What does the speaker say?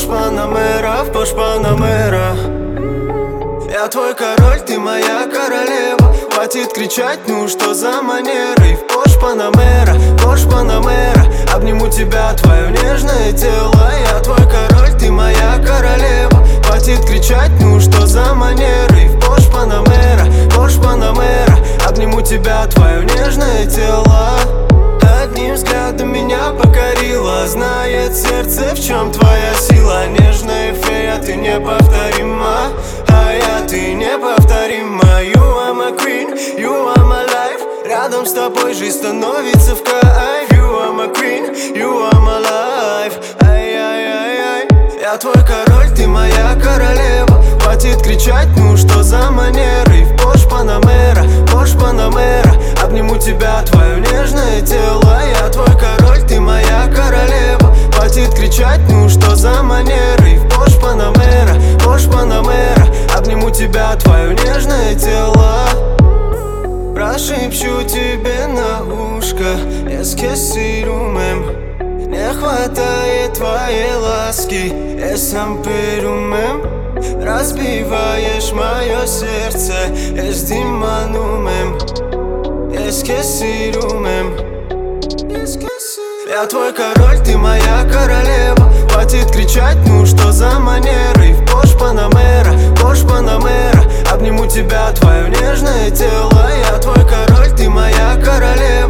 Пош Панамера. Я твой король, ты моя королева. Хватит кричать, ну что за манеры? В Пош Панамера, обниму тебя, твое нежное тело. Я твой король, ты моя королева. Хватит кричать, ну что за манеры? В Пош Панамера, обниму тебя, твое нежное тело. Одним взглядом меня покорила. Знает сердце, в чем твоя сила. Нежная фея, ты неповторима. Ты неповторима. You are my queen, you are my life. Рядом с тобой жизнь становится в кайф. You are my queen, you are my life. Ай-яй-яй-яй. Я твой король, ты моя королева. Хватит кричать, ну что за манеры? В Пош Панамера, обниму тебя, твое нежное тело. Я твой король, ты моя королева. Хватит кричать, ну что за манеры? В Пош Панамера, обниму тебя, твое нежное тело. Прошепчу тебе на ушко, эскесирумем. Не хватает твоей ласки, эсам перумем. Разбиваешь мое сердце, эсдиманумем. Эскесирумем. Я твой король, ты моя королева. Хватит кричать, ну что за манеры? В Пош Панамера, обниму тебя, твое нежное тело. Я твой король, ты моя королева.